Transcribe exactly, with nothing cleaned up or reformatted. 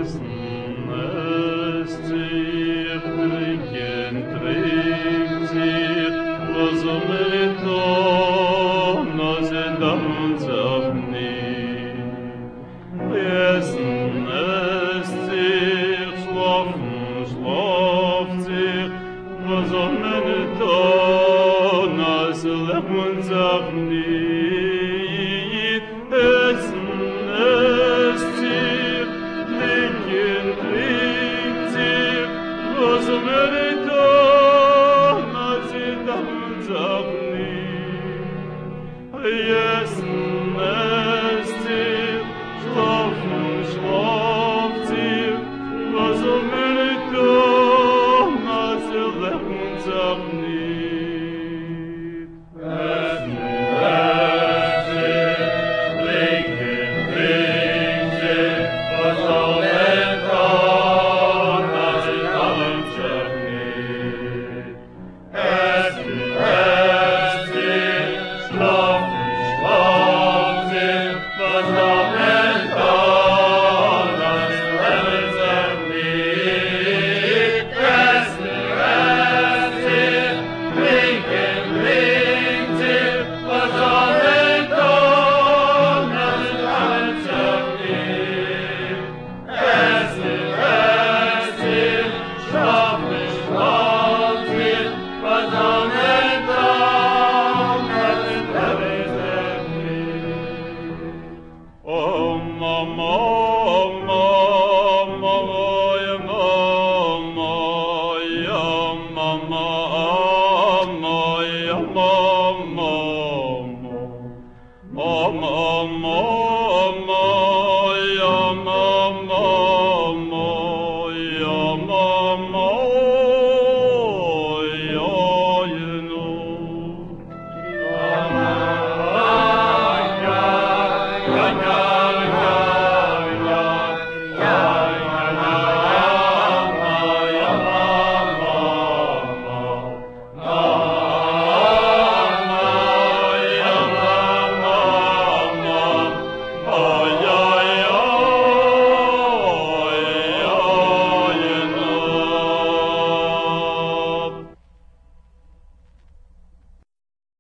Essen, esst sich, trinken, trinkt sich, was um den Ton, als er damals auf nie. Essen, esst sich, schlafen, schlaft sich, was um den Ton, als er damals auf nie. Essen, esst sich, trinken, trinkt sich, was um den Ton, als er damals auf nie. Essen, esst sich, schlafen, schlaft sich, was um den Ton, als er damals auf nie. Essen, esst sich, trinken, trinkt sich, was um den Ton, als er damals auf nie. Essen, esst sich, schlafen, schlaft sich, was um den Ton, als er damals auf nie. Essen, esst sich, trinken, trinkt sich, was um den Ton, als er damals auf nie. Essen, esst sich, schlafen, schlaft sich, was um den Ton, als er damals auf nie. Oh, Mama.